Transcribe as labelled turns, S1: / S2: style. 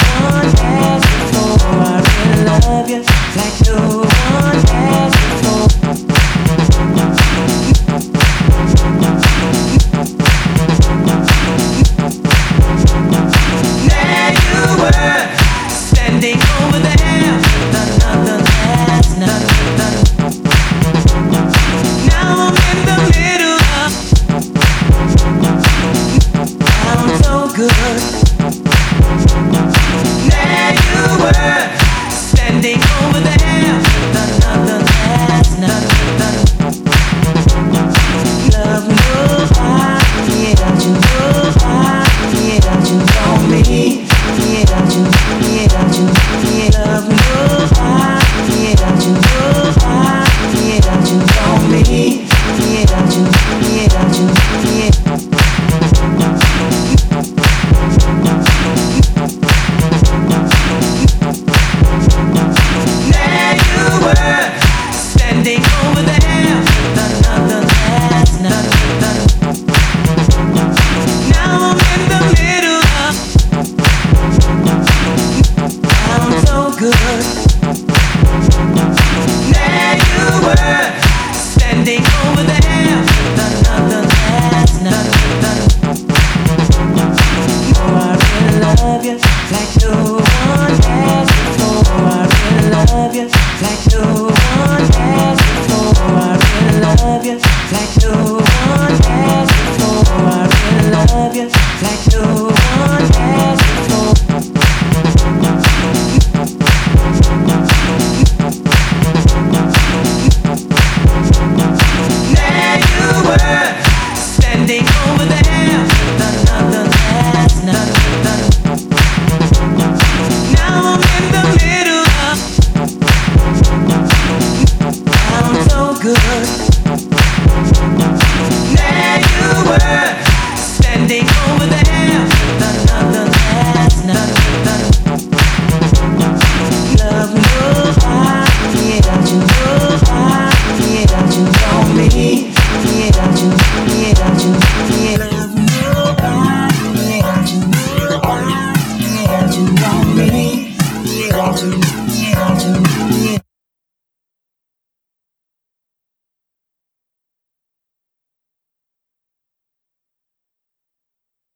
S1: one has before. I really love you like no one has before. There you were, standing over there, another last night. Now I'm in the middle of, sounds so good. There you were, standing over there, another last night. Love nobody, yeah, you nobody, yeah, you know me, yeah, you, yeah, love nobody, yeah, you nobody, yeah, you know me, yeah, you, yeah. There you were, standing over there, another last night. Now I'm in the middle of, sounds so good. There you were, standing over there, another last night. Oh, I really love you like no one has before. I really love you like no one has before. I really love you like no one has before. I really love you like no one has before. There you were, standing over there, another last night. Now I'm in the middle of, sounds so good. There you were, standing over there, another last night. Love nobody, yeah, you nobody, yeah, you know me, yeah, you, yeah. Love nobody, yeah, you nobody, yeah, you know me, yeah, you, yeah.